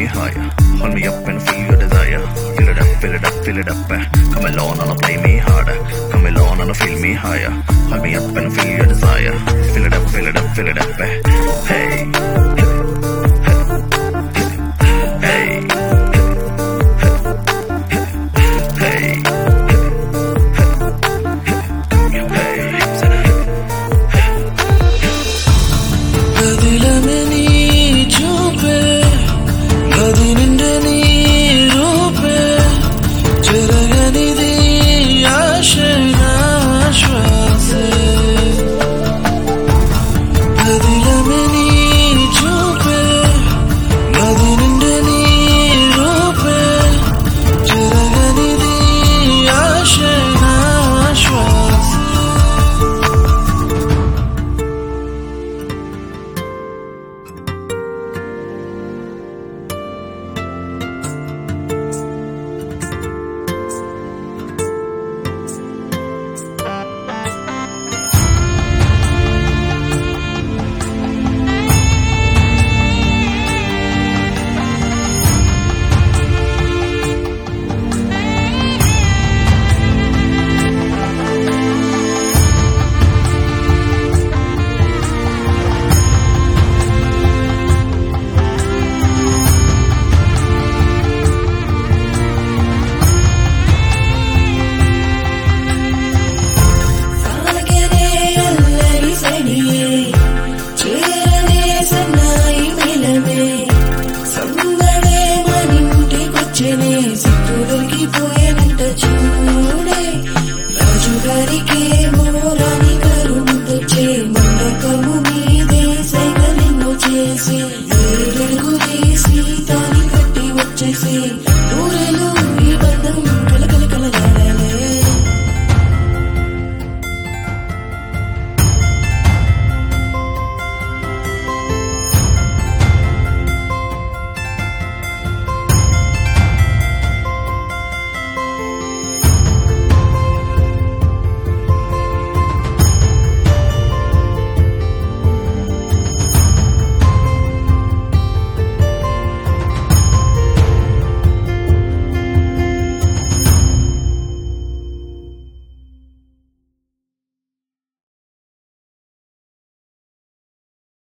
higher. Hold me up and feel your desire. Fill it up, fill it up, fill it up. Come along and play me harder. Come along and feel me higher. Hold me up and feel your desire. Fill it up, fill it up, fill it up. Hey.